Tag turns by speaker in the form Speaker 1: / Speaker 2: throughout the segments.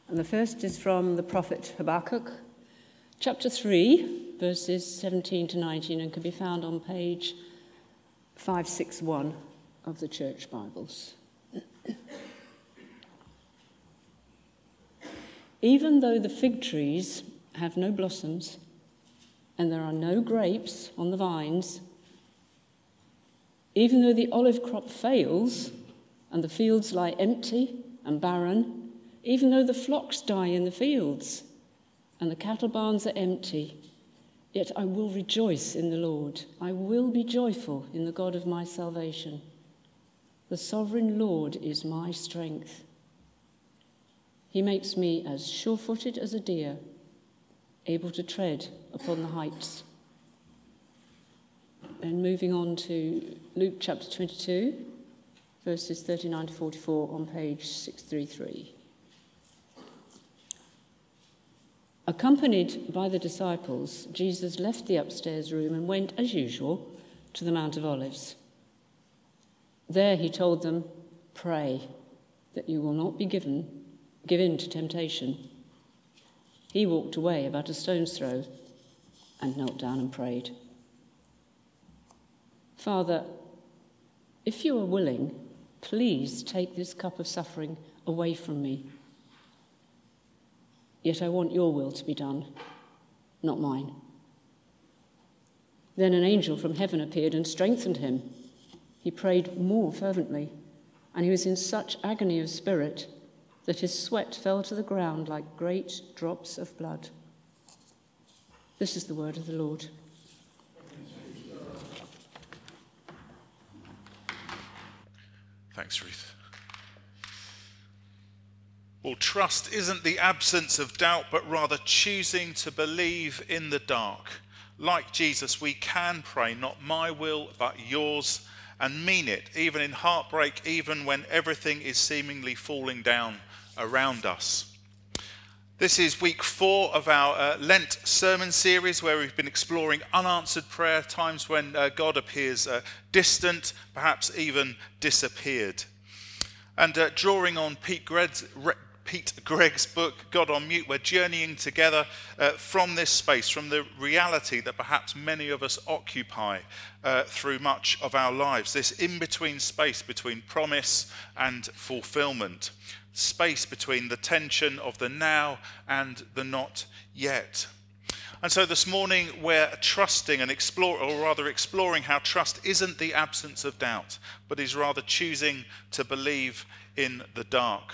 Speaker 1: And the first is from the prophet Habakkuk, chapter 3, verses 17 to 19, and can be found on page 561 of the Church Bibles. Even though the fig trees have no blossoms, and there are no grapes on the vines, even though the olive crop fails, and the fields lie empty and barren, even though the flocks die in the fields, and the cattle barns are empty, yet I will rejoice in the Lord. I will be joyful in the God of my salvation. The sovereign Lord is my strength. He makes me as sure-footed as a deer, able to tread upon the heights. Then moving on to Luke chapter 22, verses 39 to 44 on page 633. Accompanied by the disciples, Jesus left the upstairs room and went, as usual, to the Mount of Olives. There he told them, "Pray that you will not be given to temptation." He walked away about a stone's throw and knelt down and prayed. "Father, if you are willing, please take this cup of suffering away from me. Yet I want your will to be done, not mine." Then an angel from heaven appeared and strengthened him. He prayed more fervently, and he was in such agony of spirit that his sweat fell to the ground like great drops of blood. This is the word of the Lord.
Speaker 2: Thanks, Ruth. Well, trust isn't the absence of doubt, but rather choosing to believe in the dark. Like Jesus, we can pray, not my will, but yours, and mean it, even in heartbreak, even when everything is seemingly falling down around us. This is week 4 of our Lent sermon series, where we've been exploring unanswered prayer, times when God appears distant, perhaps even disappeared. And drawing on Pete Gregg's book, God on Mute, we're journeying together from this space, from the reality that perhaps many of us occupy through much of our lives, this in-between space between promise and fulfillment, space between the tension of the now and the not yet. And so this morning we're trusting and exploring how trust isn't the absence of doubt, but is rather choosing to believe in the dark.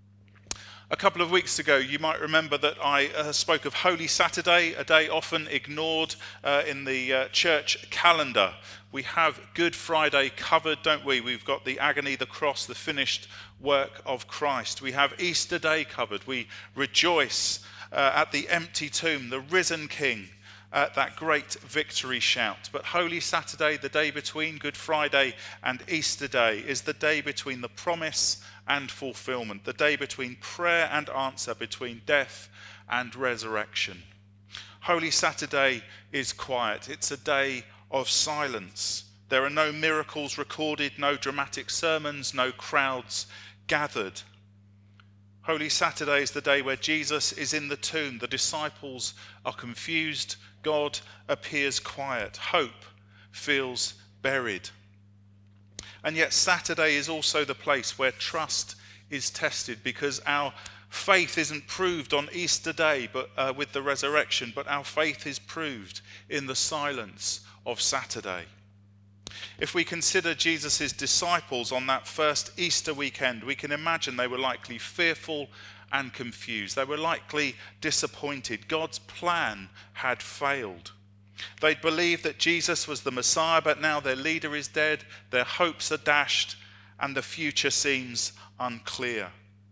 Speaker 2: A couple of weeks ago, you might remember that I spoke of Holy Saturday, a day often ignored in the church calendar. We have Good Friday covered, don't we? We've got the agony, the cross, the finished work of Christ. We have Easter Day covered. We rejoice at the empty tomb, the risen King, at that great victory shout. But Holy Saturday, the day between Good Friday and Easter Day, is the day between the promise and fulfillment, the day between prayer and answer, between death and resurrection. Holy Saturday is quiet. It's a day of silence. There are no miracles recorded, no dramatic sermons, no crowds gathered. Holy Saturday is the day where Jesus is in the tomb. The disciples are confused. God appears quiet. Hope feels buried. And yet Saturday is also the place where trust is tested, because our faith isn't proved on Easter Day but with the resurrection, but our faith is proved in the silence of Saturday. If we consider Jesus' disciples on that first Easter weekend, we can imagine they were likely fearful and confused. They were likely disappointed. God's plan had failed. They'd believed that Jesus was the Messiah, but now their leader is dead, their hopes are dashed, and the future seems unclear.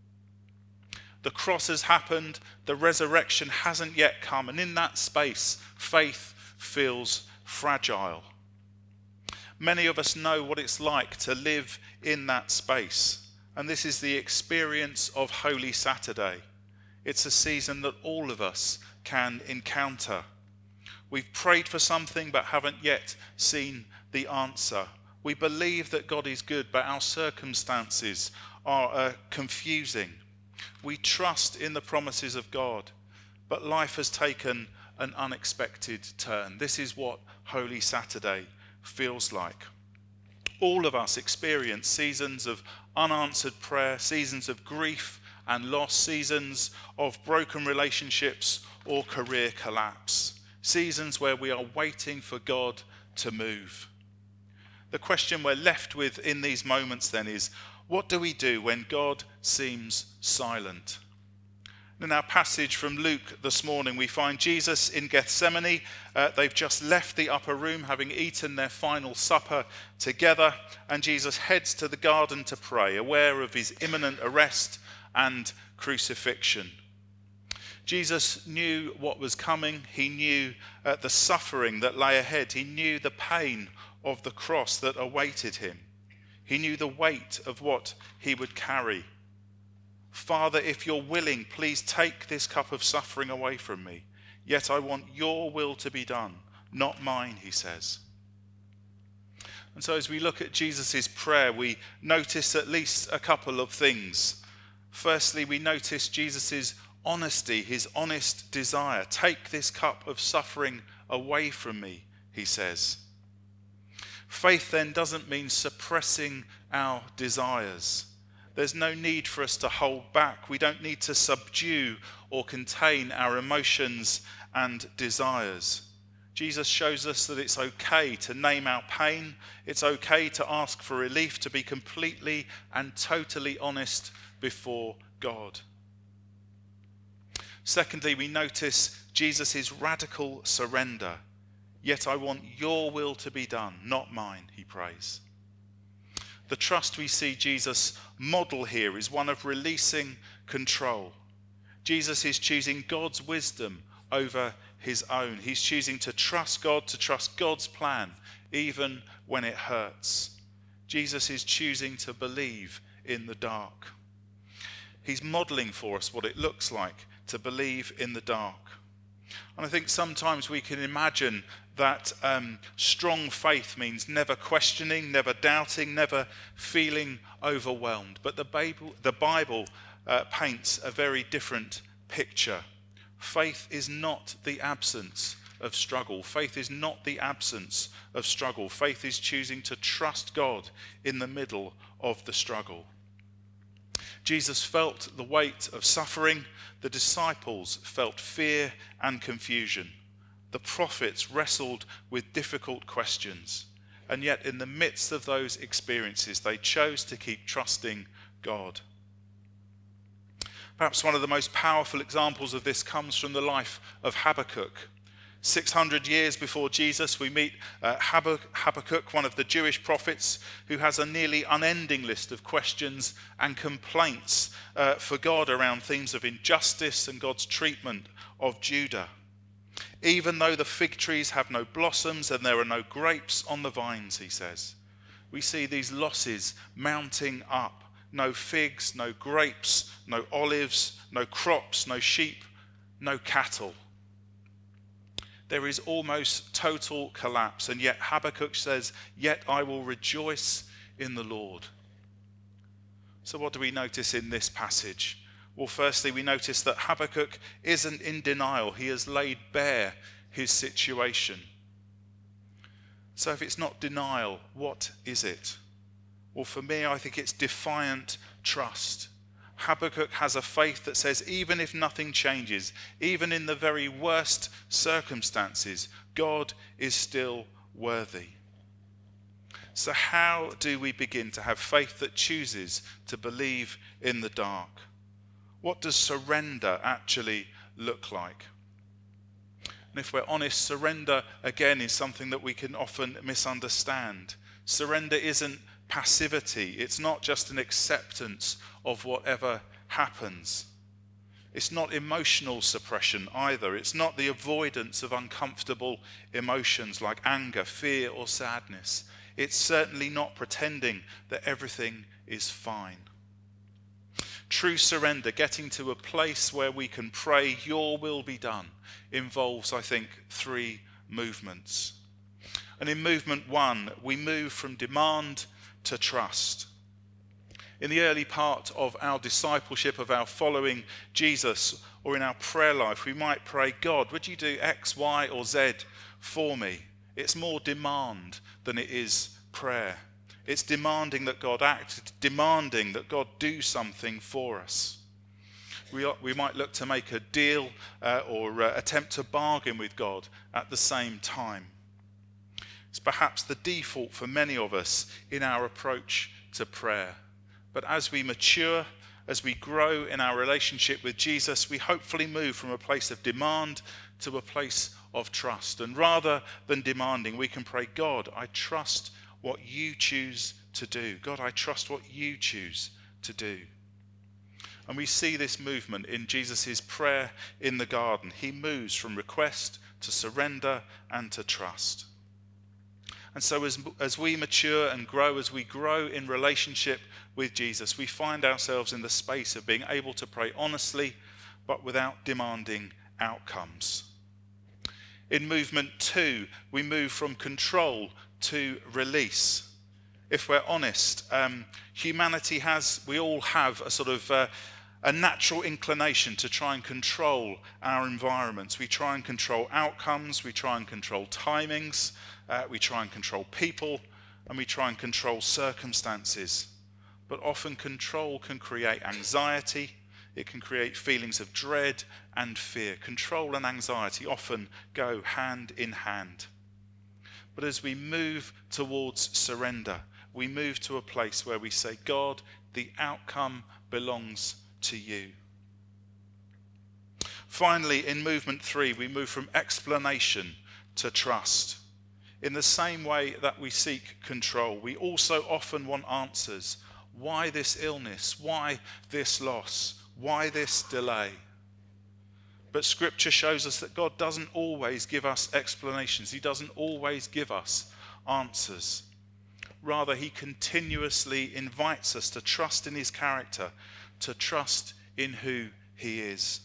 Speaker 2: The cross has happened, the resurrection hasn't yet come, and in that space, faith feels fragile. Many of us know what it's like to live in that space, and this is the experience of Holy Saturday. It's a season that all of us can encounter. We've prayed for something but haven't yet seen the answer. We believe that God is good, but our circumstances are confusing. We trust in the promises of God, but life has taken an unexpected turn. This is what Holy Saturday feels like. All of us experience seasons of unanswered prayer, seasons of grief and loss, seasons of broken relationships or career collapse, seasons where we are waiting for God to move. The question we're left with in these moments then is, what do we do when God seems silent? In our passage from Luke this morning, we find Jesus in Gethsemane. They've just left the upper room, having eaten their final supper together, and Jesus heads to the garden to pray, aware of his imminent arrest and crucifixion. Jesus knew what was coming. He knew the suffering that lay ahead. He knew the pain of the cross that awaited him. He knew the weight of what he would carry. Father, if you're willing, please take this cup of suffering away from me. Yet I want your will to be done, not mine, he says. And so as we look at Jesus' prayer, we notice at least a couple of things. Firstly, we notice Jesus' honesty, his honest desire. Take this cup of suffering away from me, he says. Faith then doesn't mean suppressing our desires. There's no need for us to hold back. We don't need to subdue or contain our emotions and desires. Jesus shows us that it's okay to name our pain. It's okay to ask for relief, to be completely and totally honest before God. Secondly, we notice Jesus' radical surrender. Yet I want your will to be done, not mine, he prays. The trust we see Jesus model here is one of releasing control. Jesus is choosing God's wisdom over his own. He's choosing to trust God, to trust God's plan, even when it hurts. Jesus is choosing to believe in the dark. He's modeling for us what it looks like to believe in the dark. And I think sometimes we can imagine that strong faith means never questioning, never doubting, never feeling overwhelmed. But the Bible paints a very different picture. Faith is not the absence of struggle. Faith is not the absence of struggle. Faith is choosing to trust God in the middle of the struggle. Jesus felt the weight of suffering. The disciples felt fear and confusion. The prophets wrestled with difficult questions. And yet in the midst of those experiences, they chose to keep trusting God. Perhaps one of the most powerful examples of this comes from the life of Habakkuk. 600 years before Jesus, we meet Habakkuk, one of the Jewish prophets, who has a nearly unending list of questions and complaints for God around themes of injustice and God's treatment of Judah. Even though the fig trees have no blossoms and there are no grapes on the vines, he says, we see these losses mounting up. No figs, no grapes, no olives, no crops, no sheep, no cattle. There is almost total collapse, and yet Habakkuk says, yet I will rejoice in the Lord. So what do we notice in this passage? Well, firstly, we notice that Habakkuk isn't in denial. He has laid bare his situation. So if it's not denial, what is it? Well, for me, I think it's defiant trust. Habakkuk has a faith that says even if nothing changes, even in the very worst circumstances, God is still worthy. So how do we begin to have faith that chooses to believe in the dark? What does surrender actually look like? And if we're honest, surrender, again, is something that we can often misunderstand. Surrender isn't passivity. It's not just an acceptance of whatever happens. It's not emotional suppression either. It's not the avoidance of uncomfortable emotions like anger, fear, or sadness. It's certainly not pretending that everything is fine. True surrender, getting to a place where we can pray, your will be done, involves, I think, 3 movements. And in movement 1, we move from demand to trust. In the early part of our discipleship, of our following Jesus, or in our prayer life, we might pray, God, would you do X, Y, or Z for me? It's more demand than it is prayer. It's demanding that God act, it's demanding that God do something for us. We might look to make a deal or attempt to bargain with God at the same time. It's perhaps the default for many of us in our approach to prayer. But as we mature, as we grow in our relationship with Jesus, we hopefully move from a place of demand to a place of trust. And rather than demanding, we can pray, God, I trust what you choose to do. God, I trust what you choose to do. And we see this movement in Jesus' prayer in the garden. He moves from request to surrender and to trust. And so as we mature and grow, as we grow in relationship with Jesus, we find ourselves in the space of being able to pray honestly, but without demanding outcomes. In movement 2, we move from control to release. If we're honest, humanity we all have a sort of a natural inclination to try and control our environments. We try and control outcomes, we try and control timings, we try and control people, and we try and control circumstances. But often control can create anxiety, it can create feelings of dread and fear. Control and anxiety often go hand in hand. But as we move towards surrender, we move to a place where we say, God, the outcome belongs to you. Finally, in movement 3, we move from explanation to trust. In the same way that we seek control, we also often want answers. Why this illness? Why this loss? Why this delay? But Scripture shows us that God doesn't always give us explanations. He doesn't always give us answers. Rather, he continuously invites us to trust in his character, to trust in who he is.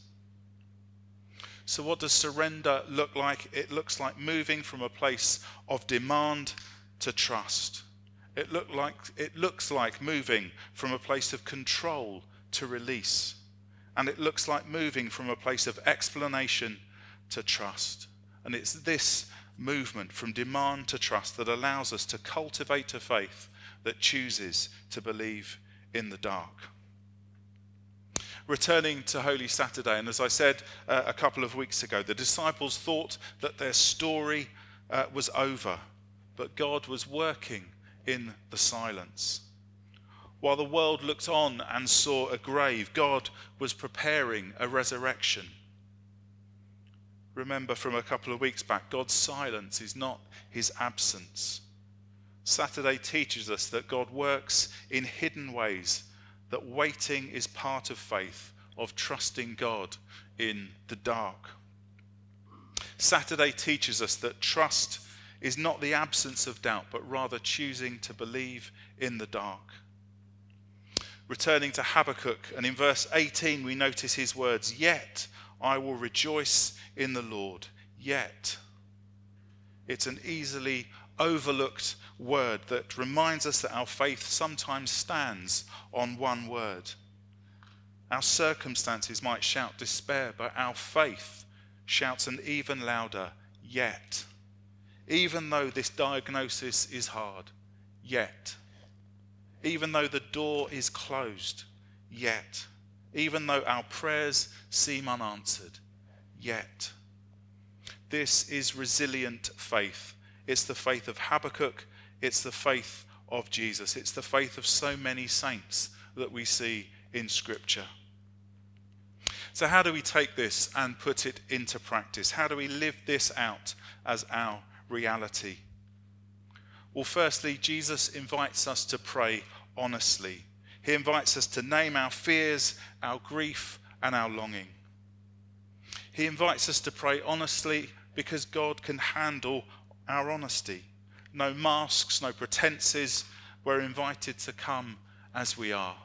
Speaker 2: So what does surrender look like? It looks like moving from a place of demand to trust. It looks like moving from a place of control to release. And it looks like moving from a place of explanation to trust. And it's this movement from demand to trust that allows us to cultivate a faith that chooses to believe in the dark. Returning to Holy Saturday, and as I said a couple of weeks ago, the disciples thought that their story was over, but God was working in the silence. While the world looked on and saw a grave, God was preparing a resurrection. Remember from a couple of weeks back, God's silence is not his absence. Saturday teaches us that God works in hidden ways, that waiting is part of faith, of trusting God in the dark. Saturday teaches us that trust is not the absence of doubt, but rather choosing to believe in the dark. Returning to Habakkuk, and in verse 18 we notice his words, "Yet I will rejoice in the Lord." Yet. It's an easily overlooked word that reminds us that our faith sometimes stands on one word. Our circumstances might shout despair, but our faith shouts an even louder yet. Even though this diagnosis is hard, yet. Even though the door is closed, yet. Even though our prayers seem unanswered, yet. This is resilient faith. It's the faith of Habakkuk. It's the faith of Jesus. It's the faith of so many saints that we see in Scripture. So how do we take this and put it into practice? How do we live this out as our reality? Well, firstly, Jesus invites us to pray honestly. He invites us to name our fears, our grief, and our longing. He invites us to pray honestly because God can handle our honesty. No masks, no pretenses. We're invited to come as we are.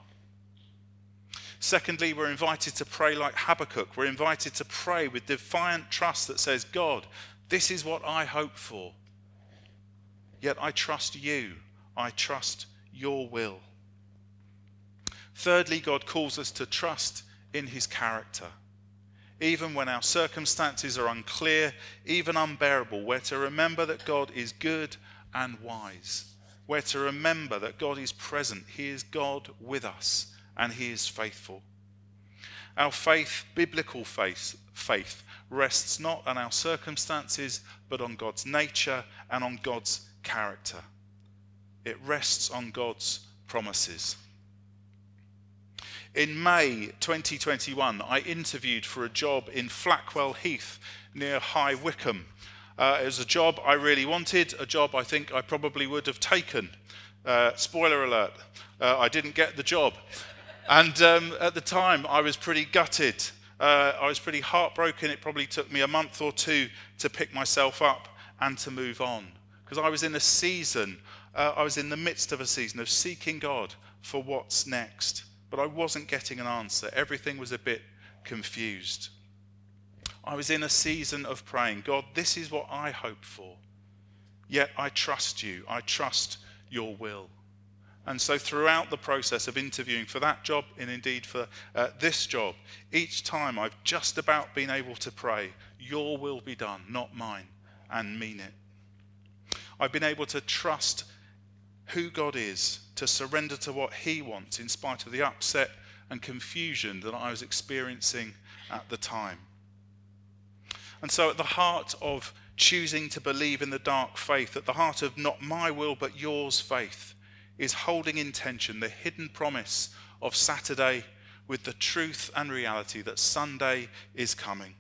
Speaker 2: Secondly, we're invited to pray like Habakkuk. We're invited to pray with defiant trust that says, God, this is what I hope for. Yet I trust you. I trust your will. Thirdly, God calls us to trust in his character. Even when our circumstances are unclear, even unbearable, we're to remember that God is good and wise. We're to remember that God is present. He is God with us, and he is faithful. Our faith, biblical faith, rests not on our circumstances, but on God's nature and on God's character. It rests on God's promises. In May 2021, I interviewed for a job in Flackwell Heath near High Wycombe. It was a job I really wanted, a job I think I probably would have taken. Spoiler alert, I didn't get the job. And at the time, I was pretty gutted. I was pretty heartbroken. It probably took me a month or two to pick myself up and to move on. Because I was in a season, I was in the midst of a season of seeking God for what's next. But I wasn't getting an answer. Everything was a bit confused. I was in a season of praying, God, this is what I hope for. Yet I trust you. I trust your will. And so throughout the process of interviewing for that job, and indeed for this job, each time I've just about been able to pray, your will be done, not mine, and mean it. I've been able to trust who God is, to surrender to what he wants in spite of the upset and confusion that I was experiencing at the time. And so at the heart of choosing to believe in the dark faith, at the heart of not my will but yours faith, is holding in tension the hidden promise of Saturday with the truth and reality that Sunday is coming.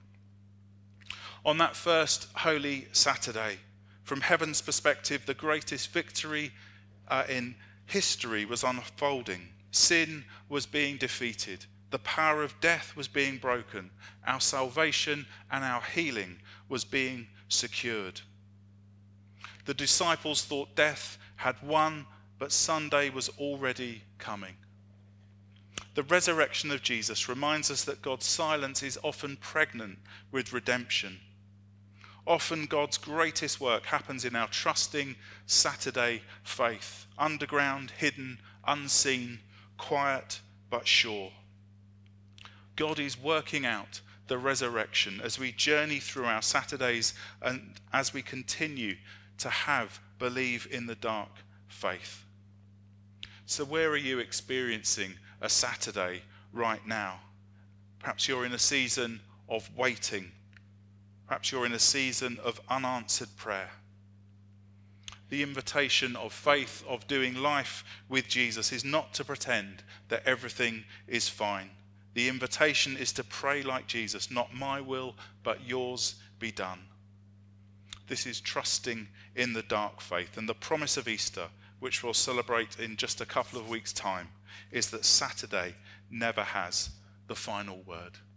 Speaker 2: On that first Holy Saturday, from heaven's perspective, the greatest victory in history was unfolding. Sin was being defeated. The power of death was being broken. Our salvation and our healing was being secured. The disciples thought death had won, but Sunday was already coming. The resurrection of Jesus reminds us that God's silence is often pregnant with redemption. Often God's greatest work happens in our trusting Saturday faith. Underground, hidden, unseen, quiet but sure. God is working out the resurrection as we journey through our Saturdays and as we continue to believe in the dark faith. So where are you experiencing a Saturday right now? Perhaps you're in a season of waiting. Perhaps you're in a season of unanswered prayer. The invitation of faith, of doing life with Jesus, is not to pretend that everything is fine. The invitation is to pray like Jesus, not my will, but yours be done. This is trusting in the dark faith. And the promise of Easter, which we'll celebrate in just a couple of weeks' time, is that Saturday never has the final word.